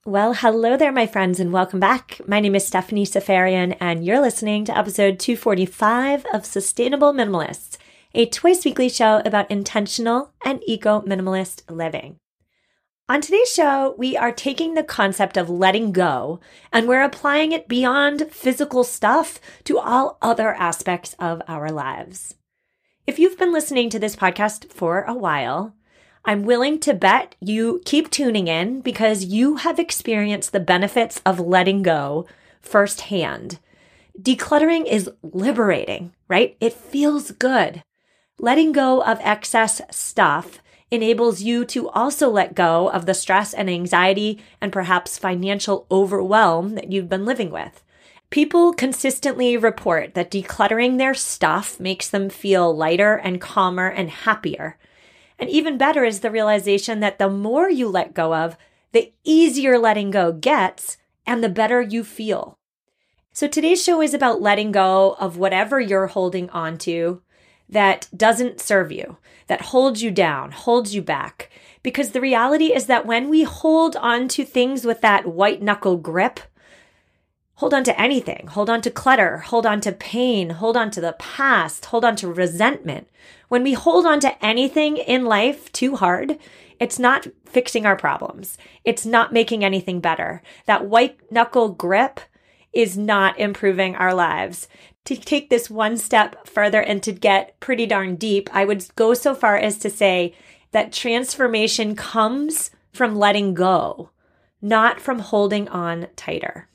Well, hello there, my friends, and welcome back. My name is Stephanie Safarian, and you're listening to episode 245 of Sustainable Minimalists, a twice weekly show about intentional and eco-minimalist living. On today's show, we are taking the concept of letting go, and we're applying it beyond physical stuff to all other aspects of our lives. If you've been listening to this podcast for a while, I'm willing to bet you keep tuning in because you have experienced the benefits of letting go firsthand. Decluttering is liberating, right? It feels good. Letting go of excess stuff enables you to also let go of the stress and anxiety and perhaps financial overwhelm that you've been living with. People consistently report that decluttering their stuff makes them feel lighter and calmer and happier. And even better is the realization that the more you let go of, the easier letting go gets and the better you feel. So today's show is about letting go of whatever you're holding on to that doesn't serve you, that holds you down, holds you back. Because the reality is that when we hold on to things with that white knuckle grip, hold on to anything, hold on to clutter, hold on to pain, hold on to the past, hold on to resentment. When we hold on to anything in life too hard, it's not fixing our problems. It's not making anything better. That white knuckle grip is not improving our lives. To take this one step further and to get pretty darn deep, I would go so far as to say that transformation comes from letting go, not from holding on tighter.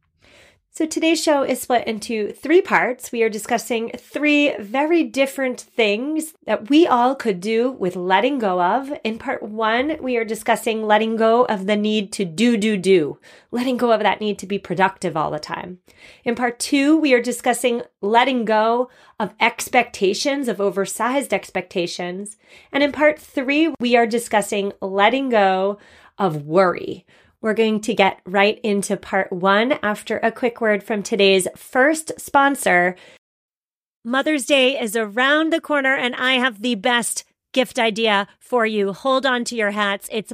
So today's show is split into 3 parts. We are discussing 3 very different things that we all could do with letting go of. In part 1, we are discussing letting go of the need to do, letting go of that need to be productive all the time. In part 2, we are discussing letting go of expectations, of oversized expectations. And in part 3, we are discussing letting go of worry. We're going to get right into part 1 after a quick word from today's first sponsor. Mother's Day is around the corner, and I have the best gift idea for you. Hold on to your hats. It's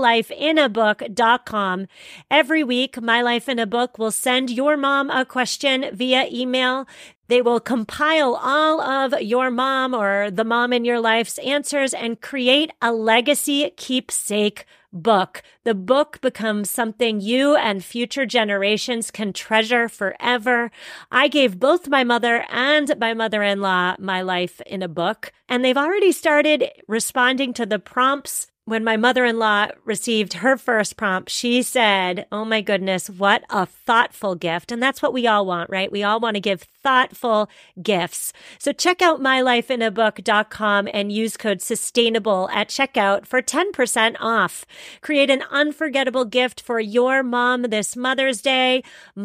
mylifeinabook.com. Every week, My Life in a Book will send your mom a question via email. They will compile all of your mom or the mom in your life's answers and create a legacy keepsake book. The book becomes something you and future generations can treasure forever. I gave both my mother and my mother-in-law My Life in a Book, and they've already started responding to the prompts. When my mother-in-law received her first prompt, she said, "Oh my goodness, what a thoughtful gift." And that's what we all want, right? We all want to give thoughtful gifts. So check out mylifeinabook.com and use code SUSTAINABLE at checkout for 10% off. Create an unforgettable gift for your mom this Mother's Day.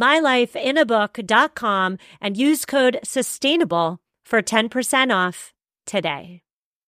mylifeinabook.com and use code SUSTAINABLE for 10% off today.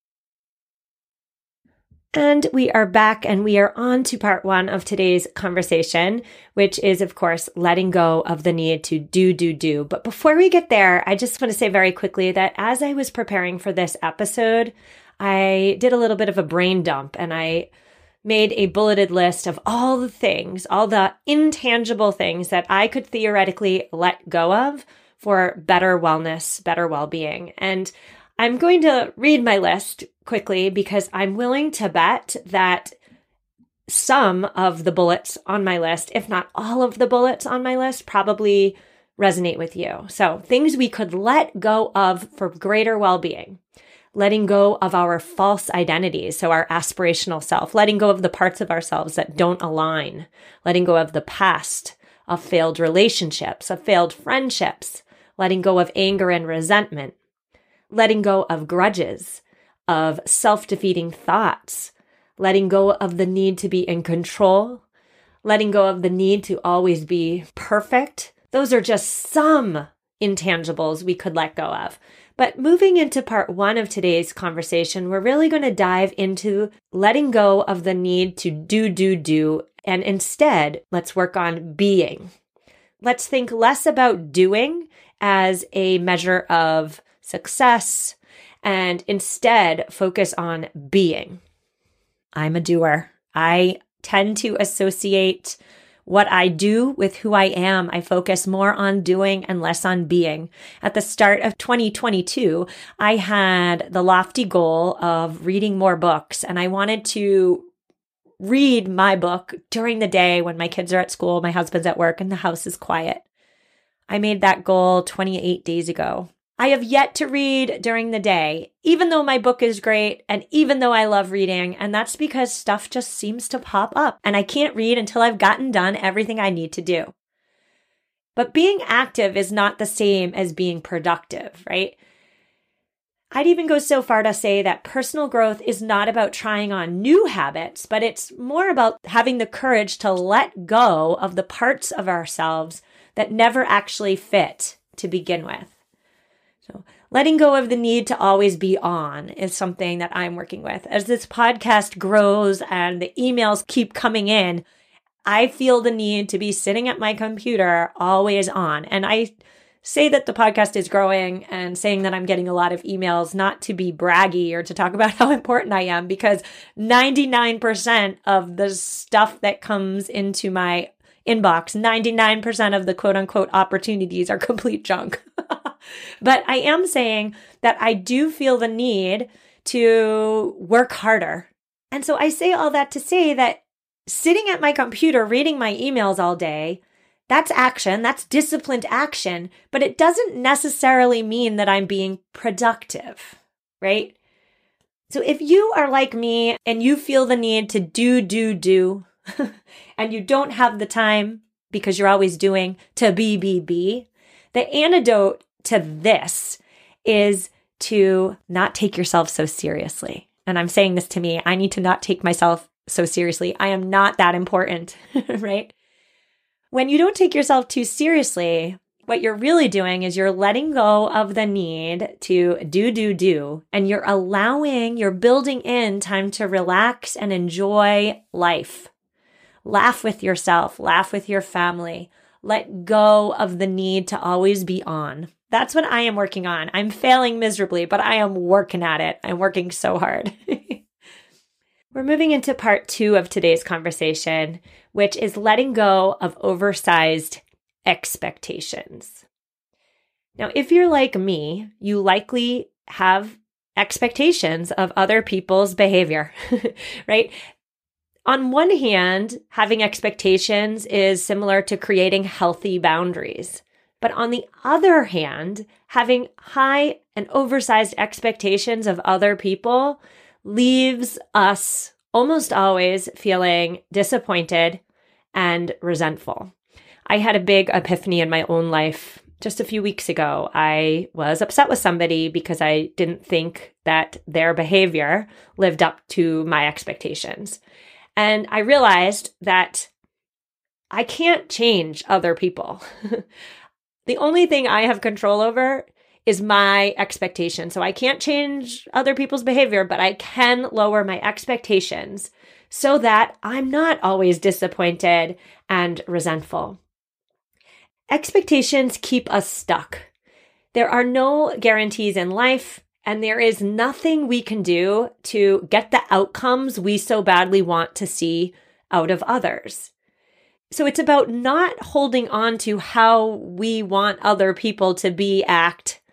And we are back, and we are on to part 1 of today's conversation, which is, of course, letting go of the need to do. But before we get there, I just want to say very quickly that as I was preparing for this episode, I did a little bit of a brain dump, and I made a bulleted list of all the things, all the intangible things that I could theoretically let go of for better wellness, better well-being. And I'm going to read my list quickly because I'm willing to bet that some of the bullets on my list, if not all of the bullets on my list, probably resonate with you. So things we could let go of for greater well-being. Letting go of our false identities, so our aspirational self, letting go of the parts of ourselves that don't align, letting go of the past, of failed relationships, of failed friendships, letting go of anger and resentment, letting go of grudges, of self-defeating thoughts, letting go of the need to be in control, letting go of the need to always be perfect. Those are just some intangibles we could let go of. But moving into part 1 of today's conversation, we're really going to dive into letting go of the need to do, and instead, let's work on being. Let's think less about doing as a measure of success and instead focus on being. I'm a doer. I tend to associate what I do with who I am. I focus more on doing and less on being. At the start of 2022, I had the lofty goal of reading more books, and I wanted to read my book during the day when my kids are at school, my husband's at work, and the house is quiet. I made that goal 28 days ago. I have yet to read during the day, even though my book is great and even though I love reading, and that's because stuff just seems to pop up and I can't read until I've gotten done everything I need to do. But being active is not the same as being productive, right? I'd even go so far to say that personal growth is not about trying on new habits, but it's more about having the courage to let go of the parts of ourselves that never actually fit to begin with. So letting go of the need to always be on is something that I'm working with. As this podcast grows and the emails keep coming in, I feel the need to be sitting at my computer always on. And I say that the podcast is growing and saying that I'm getting a lot of emails, not to be braggy or to talk about how important I am, because 99% of the stuff that comes into my inbox, 99% of the quote unquote opportunities are complete junk. But I am saying that I do feel the need to work harder. And so I say all that to say that sitting at my computer reading my emails all day, that's action, that's disciplined action, but it doesn't necessarily mean that I'm being productive, right? So if you are like me and you feel the need to do, and you don't have the time because you're always doing to be, the antidote to this is to not take yourself so seriously. And I'm saying this to me. I need to not take myself so seriously. I am not that important, right? When you don't take yourself too seriously, what you're really doing is you're letting go of the need to do, and you're building in time to relax and enjoy life. Laugh with yourself, laugh with your family. Let go of the need to always be on. That's what I am working on. I'm failing miserably, but I am working at it. I'm working so hard. We're moving into part 2 of today's conversation, which is letting go of oversized expectations. Now, if you're like me, you likely have expectations of other people's behavior, right? On one hand, having expectations is similar to creating healthy boundaries. But on the other hand, having high and oversized expectations of other people leaves us almost always feeling disappointed and resentful. I had a big epiphany in my own life just a few weeks ago. I was upset with somebody because I didn't think that their behavior lived up to my expectations. And I realized that I can't change other people. The only thing I have control over is my expectation. So I can't change other people's behavior, but I can lower my expectations so that I'm not always disappointed and resentful. Expectations keep us stuck. There are no guarantees in life, and there is nothing we can do to get the outcomes we so badly want to see out of others. So it's about not holding on to how we want other people to be, act,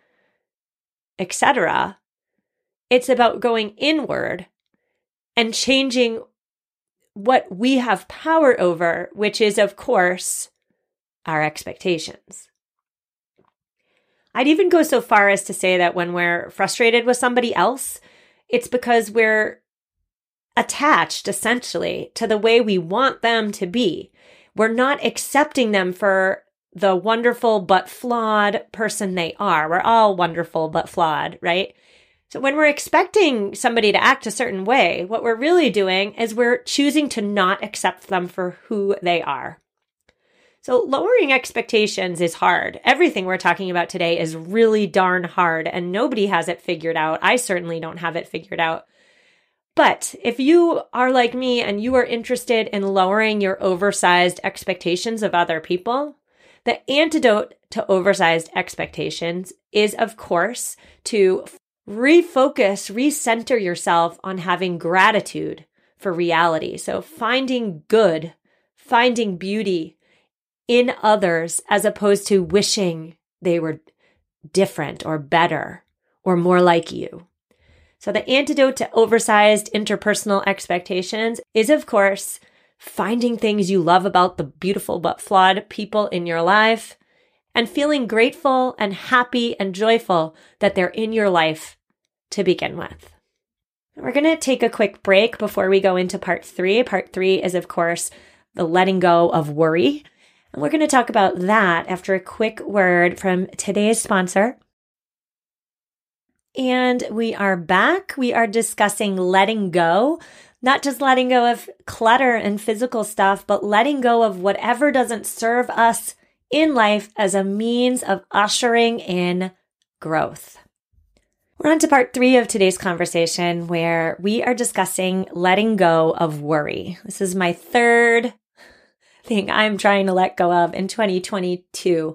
etc. It's about going inward and changing what we have power over, which is, of course, our expectations. I'd even go so far as to say that when we're frustrated with somebody else, it's because we're attached, essentially, to the way we want them to be. We're not accepting them for the wonderful but flawed person they are. We're all wonderful but flawed, right? So when we're expecting somebody to act a certain way, what we're really doing is we're choosing to not accept them for who they are. So lowering expectations is hard. Everything we're talking about today is really darn hard, and nobody has it figured out. I certainly don't have it figured out. But if you are like me and you are interested in lowering your oversized expectations of other people, the antidote to oversized expectations is, of course, to refocus, recenter yourself on having gratitude for reality. So finding good finding beauty in others as opposed to wishing they were different or better or more like you. So the antidote to oversized interpersonal expectations is, of course, finding things you love about the beautiful but flawed people in your life and feeling grateful and happy and joyful that they're in your life to begin with. We're going to take a quick break before we go into part 3. Part 3 is, of course, the letting go of worry. And we're going to talk about that after a quick word from today's sponsor. And we are back. We are discussing letting go, not just letting go of clutter and physical stuff, but letting go of whatever doesn't serve us in life as a means of ushering in growth. We're on to part 3 of today's conversation where we are discussing letting go of worry. This is my third thing I'm trying to let go of in 2022.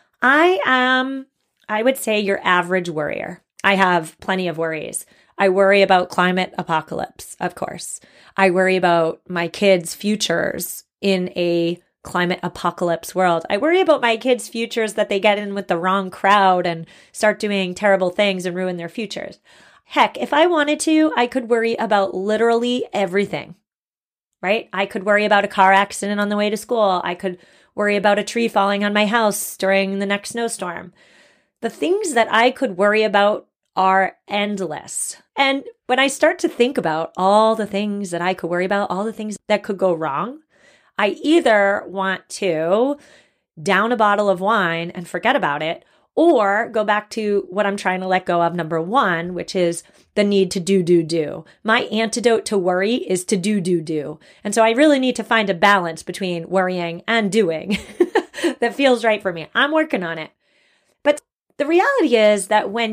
I would say, your average worrier. I have plenty of worries. I worry about climate apocalypse, of course. I worry about my kids' futures in a climate apocalypse world. I worry about my kids' futures that they get in with the wrong crowd and start doing terrible things and ruin their futures. Heck, if I wanted to, I could worry about literally everything, right? I could worry about a car accident on the way to school. I could worry about a tree falling on my house during the next snowstorm. The things that I could worry about are endless. And when I start to think about all the things that I could worry about, all the things that could go wrong, I either want to down a bottle of wine and forget about it, or go back to what I'm trying to let go of, number 1, which is the need to do. My antidote to worry is to do. And so I really need to find a balance between worrying and doing that feels right for me. I'm working on it. But the reality is that when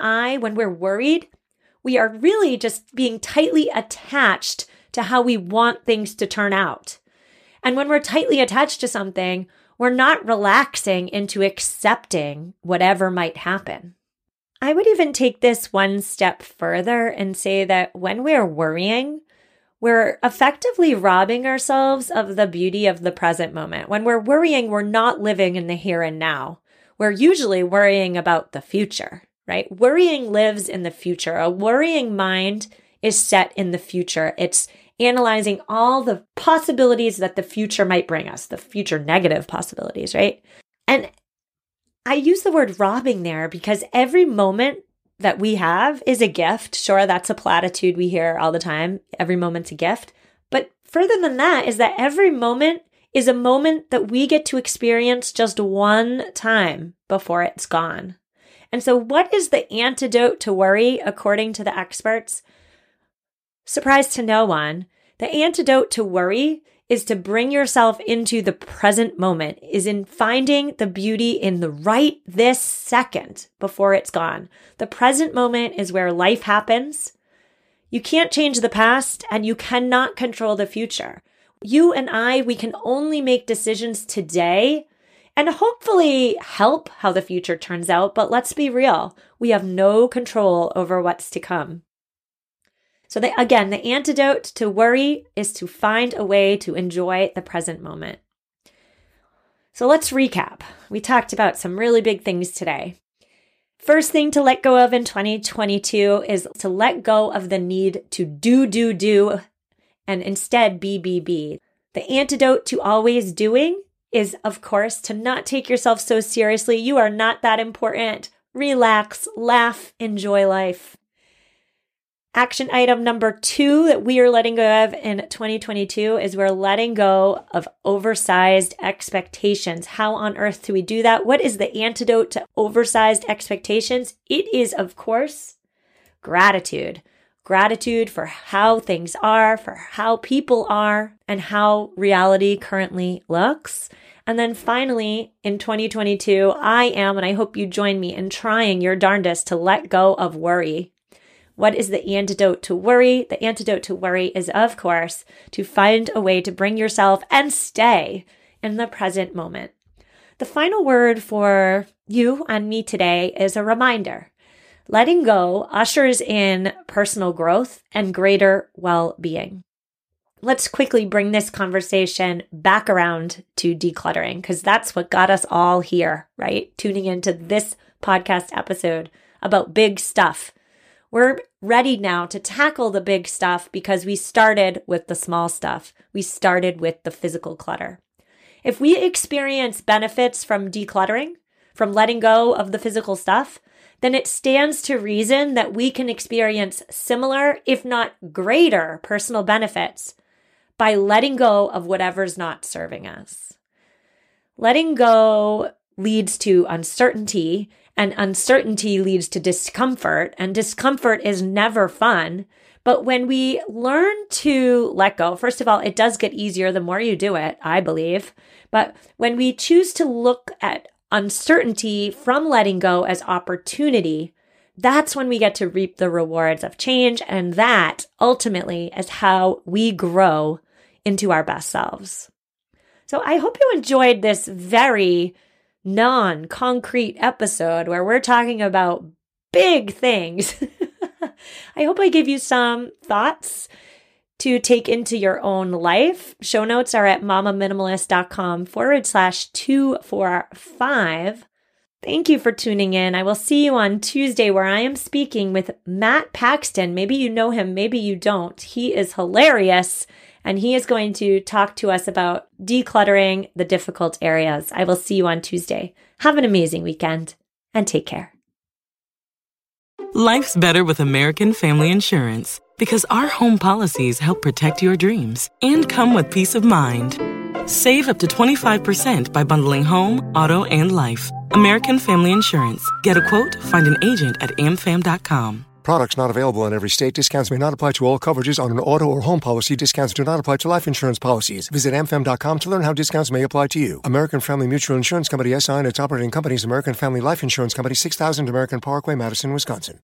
we're worried, we are really just being tightly attached to how we want things to turn out. And when we're tightly attached to something, we're not relaxing into accepting whatever might happen. I would even take this one step further and say that when we're worrying, we're effectively robbing ourselves of the beauty of the present moment. When we're worrying, we're not living in the here and now. We're usually worrying about the future, right? Worrying lives in the future. A worrying mind is set in the future. It's analyzing all the possibilities that the future might bring us, the future negative possibilities, right? And I use the word robbing there because every moment that we have is a gift. Sure, that's a platitude we hear all the time. Every moment's a gift. But further than that is that every moment is a moment that we get to experience just one time before it's gone. And so what is the antidote to worry, according to the experts? Surprise to no one, the antidote to worry is to bring yourself into the present moment, is in finding the beauty in the right this second before it's gone. The present moment is where life happens. You can't change the past and you cannot control the future. You and I, we can only make decisions today and hopefully help how the future turns out. But let's be real, we have no control over what's to come. So again, the antidote to worry is to find a way to enjoy the present moment. So let's recap. We talked about some really big things today. First thing to let go of in 2022 is to let go of the need to do, and instead be. The antidote to always doing is, of course, to not take yourself so seriously. You are not that important. Relax, laugh, enjoy life. Action item number 2 that we are letting go of in 2022 is we're letting go of oversized expectations. How on earth do we do that? What is the antidote to oversized expectations? It is, of course, gratitude. Gratitude for how things are, for how people are, and how reality currently looks. And then finally, in 2022, I am, and I hope you join me in trying your darndest to let go of worry. What is the antidote to worry? The antidote to worry is, of course, to find a way to bring yourself and stay in the present moment. The final word for you and me today is a reminder. Letting go ushers in personal growth and greater well-being. let's quickly bring this conversation back around to decluttering, because that's what got us all here, right? Tuning into this podcast episode about big stuff. We're ready now to tackle the big stuff because we started with the small stuff. We started with the physical clutter. If we experience benefits from decluttering, from letting go of the physical stuff, then it stands to reason that we can experience similar, if not greater, personal benefits by letting go of whatever's not serving us. Letting go leads to uncertainty, and uncertainty leads to discomfort, and discomfort is never fun. But when we learn to let go, first of all, it does get easier the more you do it, I believe. But when we choose to look at uncertainty from letting go as opportunity, that's when we get to reap the rewards of change. And that ultimately is how we grow into our best selves. So I hope you enjoyed this very non-concrete episode where we're talking about big things. I hope I give you some thoughts to take into your own life. Show notes are at mamaminimalist.com/245. Thank you for tuning in. I will see you on Tuesday where I am speaking with Matt Paxton. Maybe you know him, maybe you don't. He is hilarious, and he is going to talk to us about decluttering the difficult areas. I will see you on Tuesday. Have an amazing weekend and take care. Life's better with American Family Insurance because our home policies help protect your dreams and come with peace of mind. Save up to 25% by bundling home, auto, and life. American Family Insurance. Get a quote, find an agent at amfam.com. Products not available in every state. Discounts may not apply to all coverages on an auto or home policy. Discounts do not apply to life insurance policies. Visit amfam.com to learn how discounts may apply to you. American Family Mutual Insurance Company, SI, and its operating companies, American Family Life Insurance Company, 6000 American Parkway, Madison, Wisconsin.